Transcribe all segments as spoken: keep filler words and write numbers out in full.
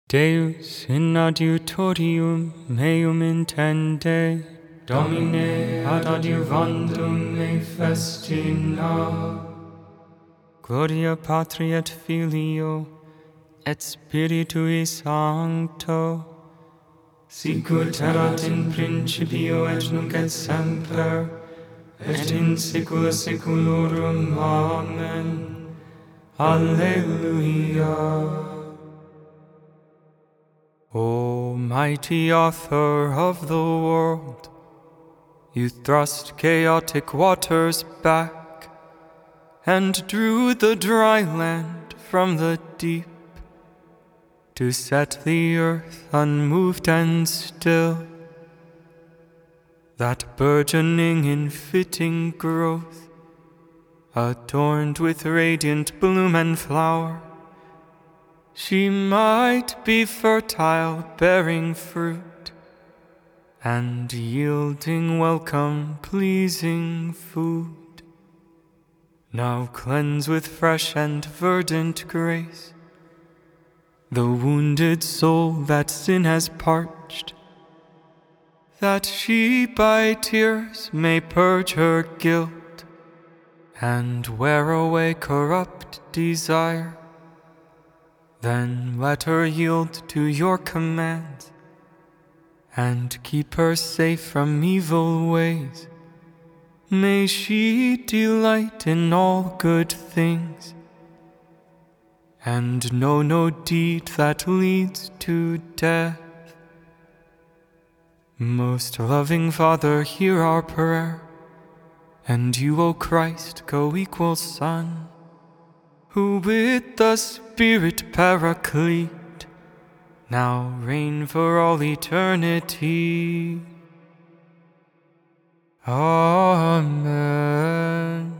Deus in adiutorium meum intende, Domine ad adiuvandum me festina. Gloria Patri et Filio, et Spiritui Sancto, sicut erat in principio et nunc et semper, et in saecula saeculorum. Amen. Alleluia. O mighty author of the world, you thrust chaotic waters back and drew the dry land from the deep to set the earth unmoved and still, that burgeoning in fitting growth, adorned with radiant bloom and flower, she might be fertile, bearing fruit, and yielding welcome, pleasing food. Now cleanse with fresh and verdant grace the wounded soul that sin has parched, that she by tears may purge her guilt and wear away corrupt desire. Then let her yield to your commands and keep her safe from evil ways. May she delight in all good things and know no deed that leads to death. Most loving Father, hear our prayer, and you, O Christ, co-equal Son, who with the Spirit Paraclete now reign for all eternity. Amen.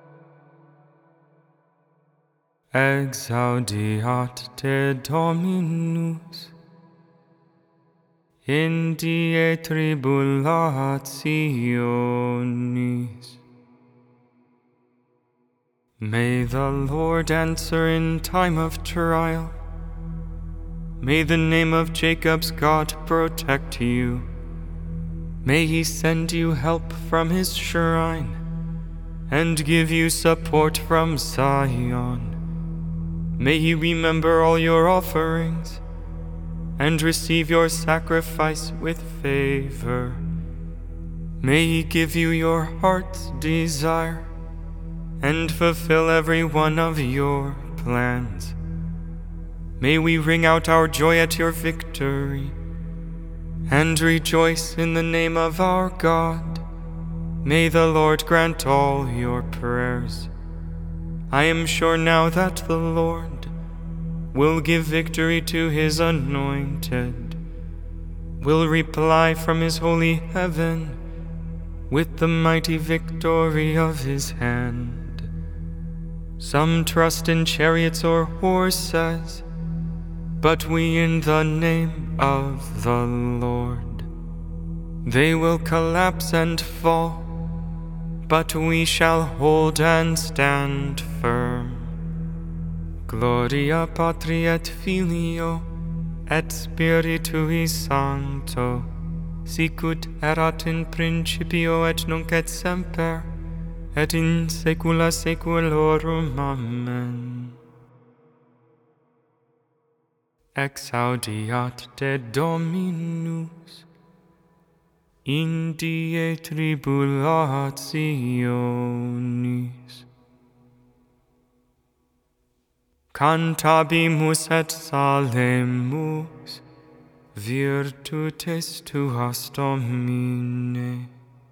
Exaudiat te Dominus in die tribulationis. May the Lord answer in time of trial. May the name of Jacob's God protect you. May he send you help from his shrine and give you support from Zion. May he remember all your offerings and receive your sacrifice with favor. May he give you your heart's desire and fulfill every one of your plans. May we ring out our joy at your victory and rejoice in the name of our God. May the Lord grant all your prayers. I am sure now that the Lord will give victory to his anointed, will reply from his holy heaven with the mighty victory of his hand. Some trust in chariots or horses, but we in the name of the Lord. They will collapse and fall, but we shall hold and stand firm. Gloria Patri et Filio et Spiritui Sancto, sicut erat in principio et nunc et semper, et in saecula saeculorum. Amen. Exaudiat te Dominus in die tribulationis. Cantabimus et salemus virtutes tuas, Domine.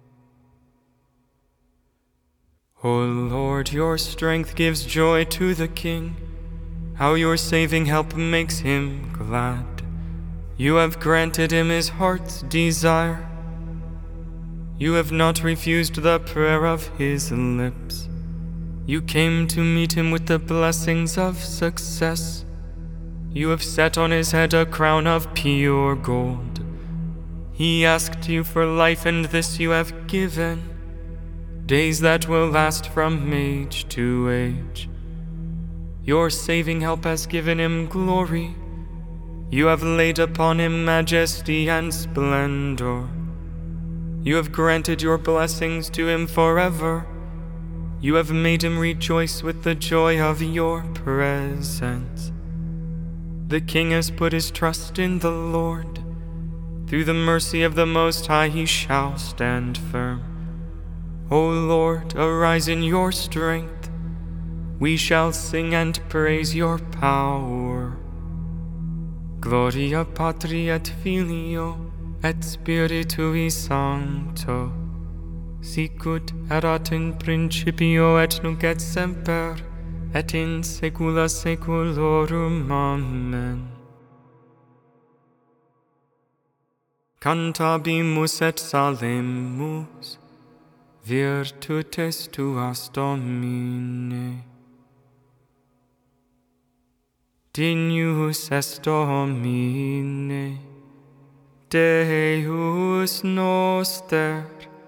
O Lord, your strength gives joy to the King. How your saving help makes him glad. You have granted him his heart's desire. You have not refused the prayer of his lips. You came to meet him with the blessings of success. You have set on his head a crown of pure gold. He asked you for life, and this you have given, days that will last from age to age. Your saving help has given him glory. You have laid upon him majesty and splendor. You have granted your blessings to him forever. You have made him rejoice with the joy of your presence. The king has put his trust in the Lord. Through the mercy of the Most High he shall stand firm. O Lord, arise in your strength. We shall sing and praise your power. Gloria Patri et Filio et Spiritui Sancto, sicut erat in principio et nunc et semper, et in saecula saeculorum. Amen. Cantabimus et salemus, virtutes tuas Domine. Dignus est Domine, Deus noster,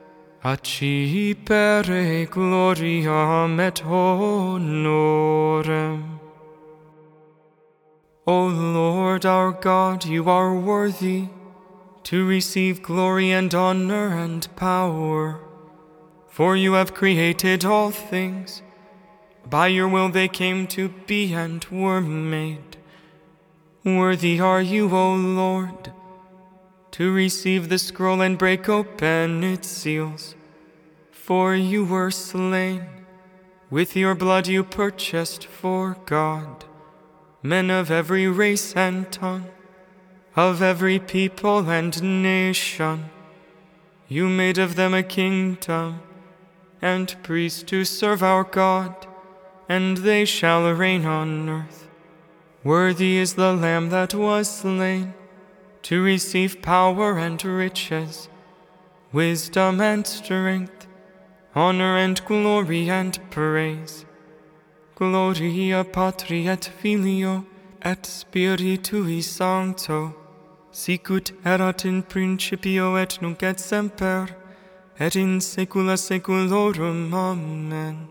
accipere gloriam et honorem. O Lord our God, you are worthy to receive glory and honor and power, for you have created all things. By your will they came to be and were made. Worthy are you, O Lord, to receive the scroll and break open its seals. For you were slain, with your blood you purchased for God men of every race and tongue, of every people and nation. You made of them a kingdom and priests to serve our God, and they shall reign on earth. Worthy is the Lamb that was slain, to receive power and riches, wisdom and strength, honor and glory and praise. Gloria Patri et Filio et Spiritui Sancto, sicut erat in principio et nunc et semper, et in saecula saeculorum. Amen.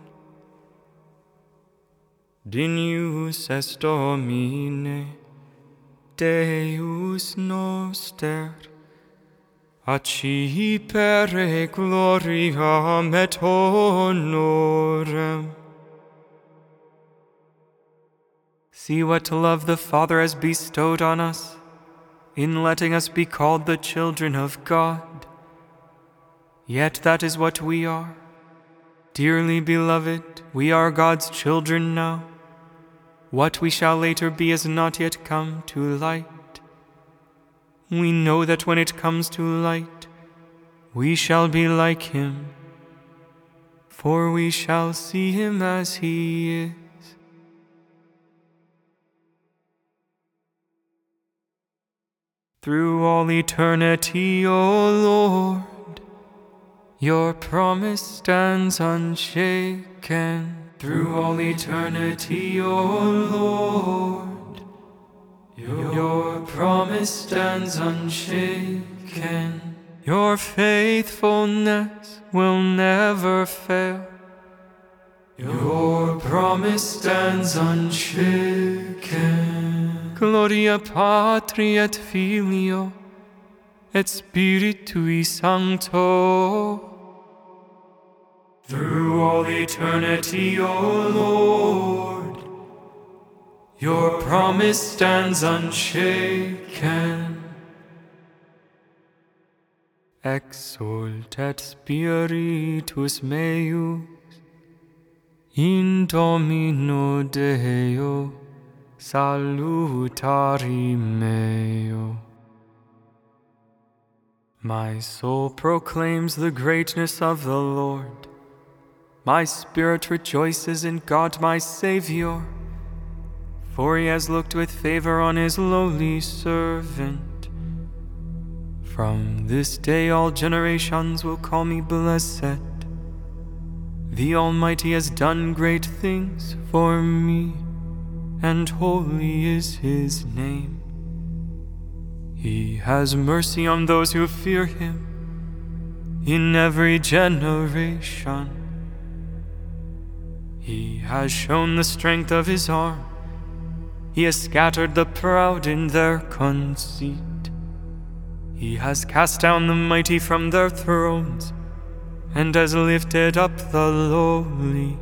Dignus est Domine, Deus noster, accipere gloriam et honorem. See what love the Father has bestowed on us, in letting us be called the children of God. Yet that is what we are. Dearly beloved, we are God's children now. What we shall later be has not yet come to light. We know that when it comes to light, we shall be like him, for we shall see him as he is. Through all eternity, O Lord, your promise stands unshaken. Through all eternity, O Lord, your, your promise stands unshaken. Your faithfulness will never fail. Your promise stands unshaken. Gloria Patri et Filio et Spiritui Sancto. Through all eternity, O Lord, your promise stands unshaken. Exsultet Spiritus meus in Domino Deo salutari meo. My soul proclaims the greatness of the Lord. My spirit rejoices in God my Savior, for he has looked with favor on his lowly servant. From this day all generations will call me blessed. The Almighty has done great things for me, and holy is his name. He has mercy on those who fear him in every generation. He has shown the strength of his arm. He has scattered the proud in their conceit. He has cast down the mighty from their thrones, and has lifted up the lowly.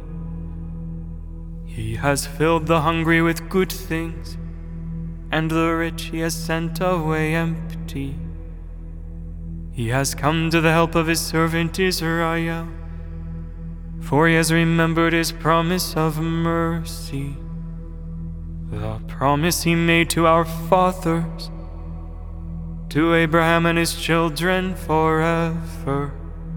He has filled the hungry with good things, and the rich he has sent away empty. He has come to the help of his servant Israel, for he has remembered his promise of mercy, the promise he made to our fathers, to Abraham and his children forever.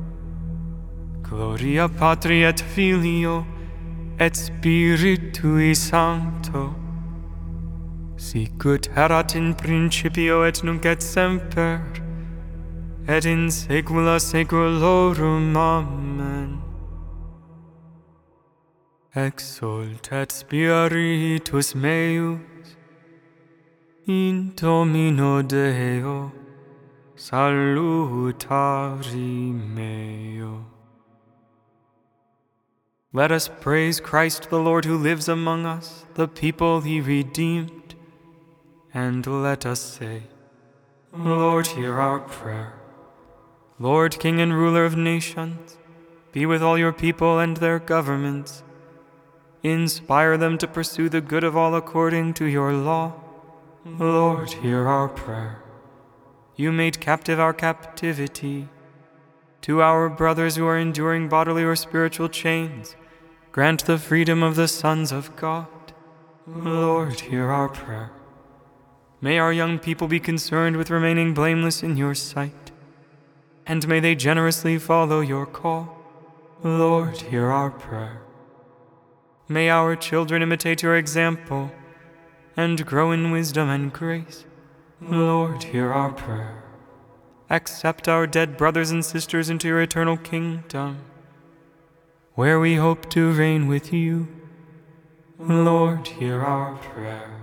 Gloria Patri et Filio et Spiritui Sancto, sicut erat in principio et nunc et semper, et in saecula saeculorum. Amen. Exsultet Spiritus meus in Domino Deo salutari meo. Let us praise Christ the Lord who lives among us, the people he redeemed, and let us say, Lord, hear our prayer. Lord, King and ruler of nations, be with all your people and their governments. Inspire them to pursue the good of all according to your law. Lord, hear our prayer. You made captive our captivity. To our brothers who are enduring bodily or spiritual chains, grant the freedom of the sons of God. Lord, hear our prayer. May our young people be concerned with remaining blameless in your sight, and may they generously follow your call. Lord, hear our prayer. May our children imitate your example and grow in wisdom and grace. Lord, hear our prayer. Accept our dead brothers and sisters into your eternal kingdom, where we hope to reign with you. Lord, hear our prayer.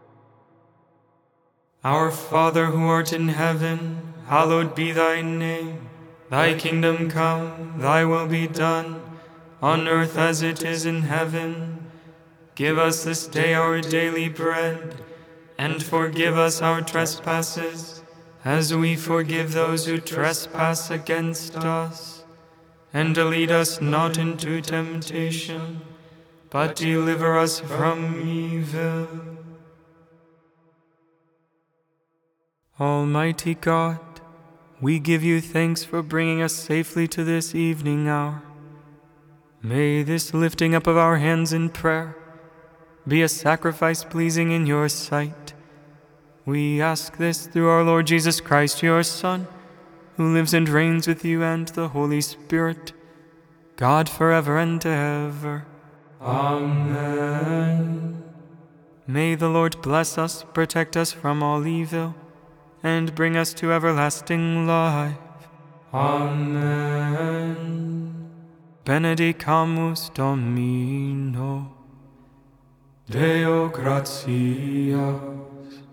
Our Father who art in heaven, hallowed be thy name. Thy kingdom come, thy will be done, on earth as it is in heaven. Give us this day our daily bread, and forgive us our trespasses, as we forgive those who trespass against us. And lead us not into temptation, but deliver us from evil. Almighty God, we give you thanks for bringing us safely to this evening hour. May this lifting up of our hands in prayer be a sacrifice pleasing in your sight. We ask this through our Lord Jesus Christ, your Son, who lives and reigns with you and the Holy Spirit, God forever and ever. Amen. May the Lord bless us, protect us from all evil, and bring us to everlasting life. Amen. Benedicamus Domino, Deo gratias.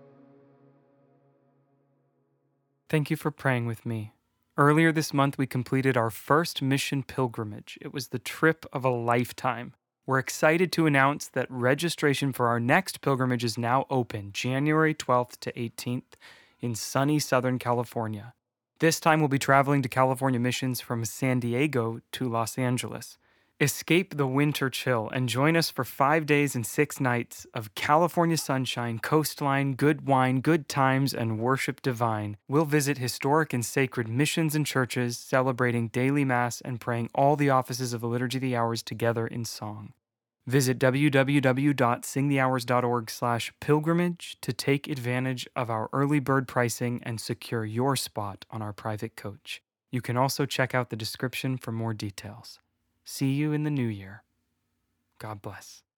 Thank you for praying with me. Earlier this month, we completed our first mission pilgrimage. It was the trip of a lifetime. We're excited to announce that registration for our next pilgrimage is now open, January twelfth to eighteenth, in sunny Southern California. This time we'll be traveling to California missions from San Diego to Los Angeles. Escape the winter chill and join us for five days and six nights of California sunshine, coastline, good wine, good times, and worship divine. We'll visit historic and sacred missions and churches, celebrating daily mass and praying all the offices of the Liturgy of the Hours together in song. Visit w w w dot sing the hours dot org slash pilgrimage to take advantage of our early bird pricing and secure your spot on our private coach. You can also check out the description for more details. See you in the new year. God bless.